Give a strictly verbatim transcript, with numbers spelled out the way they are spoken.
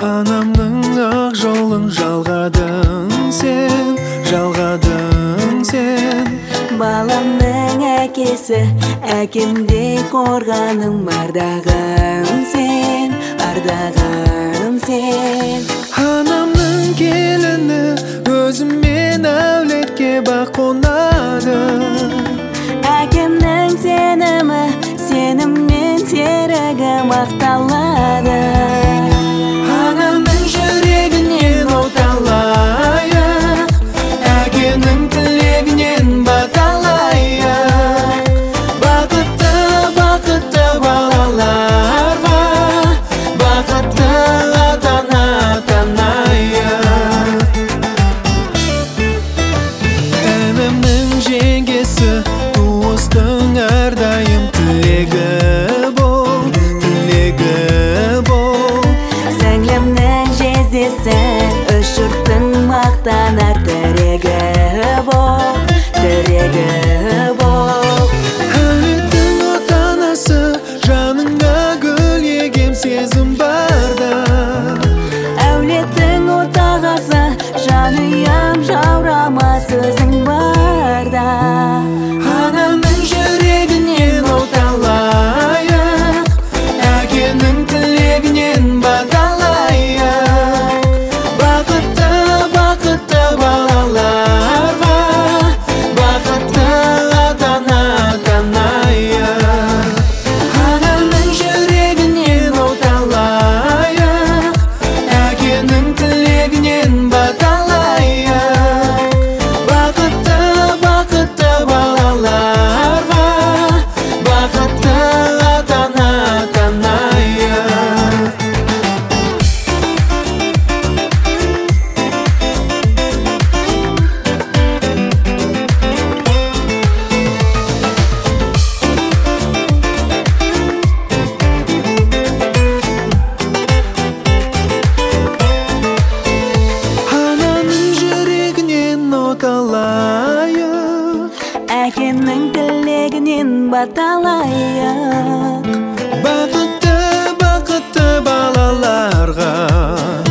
Анамның ақ жолын жалғадың сен, жалғадың сен. Баламның әкесі, әкемдей қорғаның ардағым сен, ардағым сен. Анамның келіні өзіммен әулетке бақ қонады. Әкемнің сенімі, сеніммен серігі мақталады. Анамның жүрегінен от алайық, әкенің тілегінен бат алайық. Бақытты, бақытты балаларға, бақытты ата-ана атанайық. Інімнің жеңгесі, туыстың әрдайым тілегі бол, тілегі бол. Сіңлімнің жездесі, үш жұрттың мақтанар тірегі бол, тірегі бол. Әулеттің отанасы, жаныңа гүл егем сезім барда. Әулеттің отағасы, жанұям жаурама сөзің барда. Анамның жүрегінен от алайық, әкенің тілегінен бат алайық. Бақытты, бақытты балаларға, бақытты ата-ана атанайық. Анамның жүрегінен от алайық, әкенің тілегінен бат алайық. Бақытты, бақытты балаларға, бақытты ата-ана атанайық. Ананың жүрегінен от алайық, Әкемнің тілегінен бат алайық. бақытты, бақытты балаларға,